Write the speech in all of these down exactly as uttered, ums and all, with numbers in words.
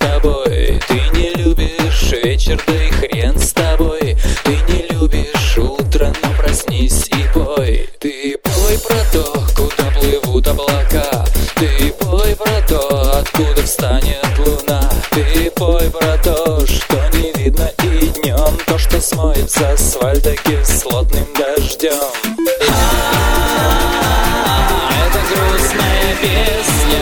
тобой. Ты не любишь вечер, да и хрен с тобой. Ты не любишь утро, но проснись и пой. Ты пой про то, куда плывут облака. Ты пой про то, откуда встанет луна. Ты пой про то, что не видно и днем, то, что смоет с асфальта кислотным дождем. Это грустная песня.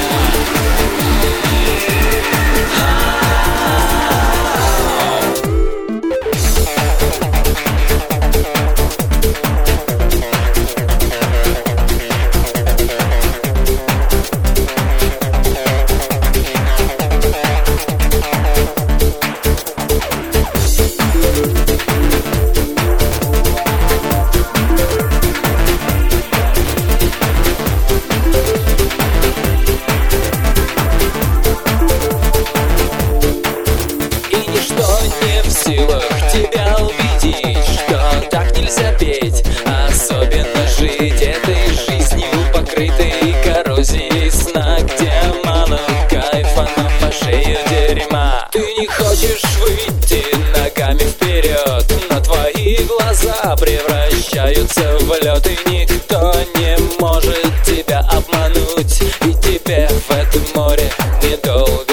Не в силах тебя убедить, что так нельзя петь, особенно жить этой жизнью, покрытой коррозией сна, где мало кайфа, но по шею дерьма. Ты не хочешь выйти ногами вперед, но твои глаза превращаются в лед, и никто не может тебя обмануть, и тебе в этом море недолго